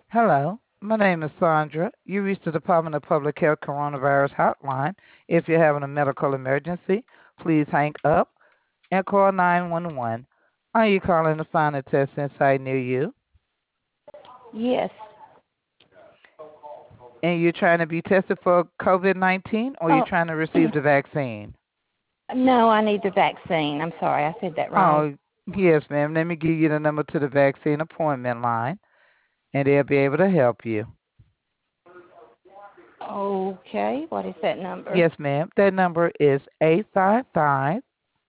Hello, my name is Sandra. You reached the Department of Public Health Coronavirus Hotline. If you're having a medical emergency, please hang up and call 911. Are you calling to find a testing site near you? Yes. And you're trying to be tested for COVID 19 or you're Oh, trying to receive the vaccine? no, I need the vaccine. I'm sorry, I said that wrong. Oh, yes, ma'am. Let me give you the number to the vaccine appointment line and they'll be able to help you. Okay, what is that number? Yes, ma'am. That number is 855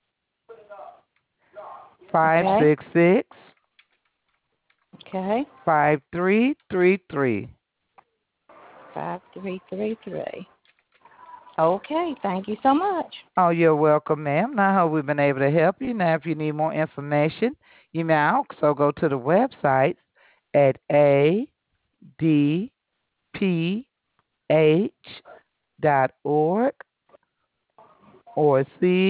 Okay, 566 okay, 5333. 5333. Okay, thank you so much. Oh, you're welcome, ma'am. Now, I hope we've been able to help you. Now, if you need more information, you may also go to the websites at adph.org or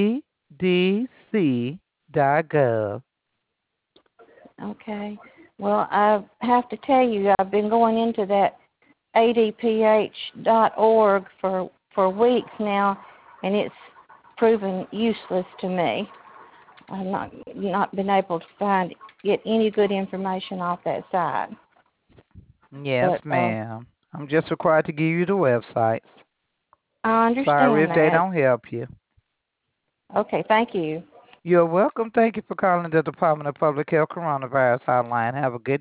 cdc.gov. Okay, well, I have to tell you, I've been going into that adph.org for weeks now, and it's proven useless to me. I've not been able to get any good information off that site. But Yes, ma'am. I'm just required to give you the websites. I Sorry understand if they that. don't help you. Okay, thank you. You're welcome. Thank you for calling the Department of Public Health Coronavirus Hotline. Have a good